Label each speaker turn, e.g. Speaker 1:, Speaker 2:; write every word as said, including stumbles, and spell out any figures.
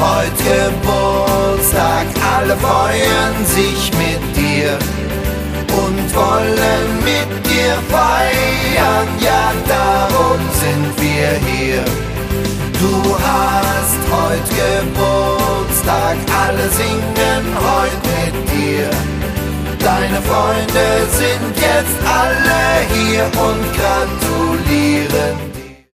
Speaker 1: heute Geburtstag, alle freuen sich mit dir und wollen mit dir feiern, ja, darum sind wir hier. Du hast heute Geburtstag, alle singen heute mit dir. Deine Freunde sind jetzt alle hier und gratulieren dir.